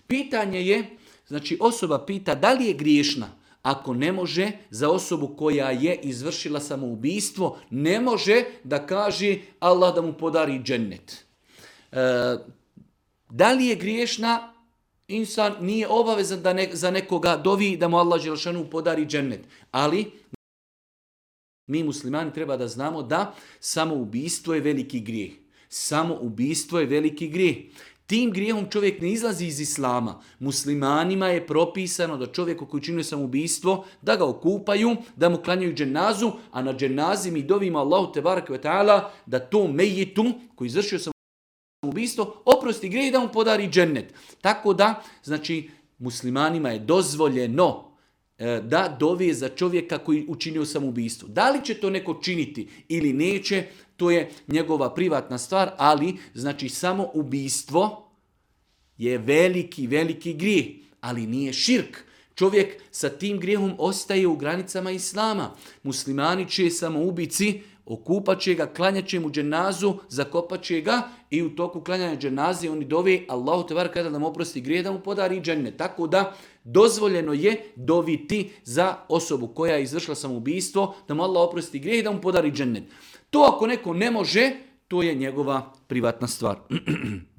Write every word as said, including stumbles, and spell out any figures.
Pitanje je, znači osoba pita da li je griješna. Ako ne može, za osobu koja je izvršila samoubistvo, ne može da kaže Allah da mu podari džennet. E, da li je griješna? Insan nije obavezan da ne, za nekoga dovi da mu Allah dželešanu podari džennet. Ali mi muslimani treba da znamo da samoubistvo je veliki grijeh. Samoubistvo je veliki grijeh. Tim grijehom čovjek ne izlazi iz islama. Muslimanima je propisano da čovjeku koji čini samoubistvo, da ga okupaju, da mu klanjaju dženazu, a na dženazi mi dovimo Allahu tebareke ve taala da to mejitu koji izvršio samoubistvo oprosti grijeh i da mu podari džennet. Tako da, znači, muslimanima je dozvoljeno da dovije za čovjeka koji učinio samoubistvo. Da li će to neko činiti ili neće, to je njegova privatna stvar, ali znači samo ubistvo je veliki, veliki grijeh, ali nije širk. Čovjek sa tim grijehom ostaje u granicama islama. Muslimani će samoubici, okupat će ga, klanjat će mu dženazu, zakopat će ga i u toku klanjanja dženaze oni dove Allahu te barek da mu oprosti grijeh, da mu podari džennet. Tako da dozvoljeno je doviti za osobu koja je izvršila samoubistvo, da mu Allah oprosti grijeh i da mu podari džennet. To ako neko ne može, to je njegova privatna stvar.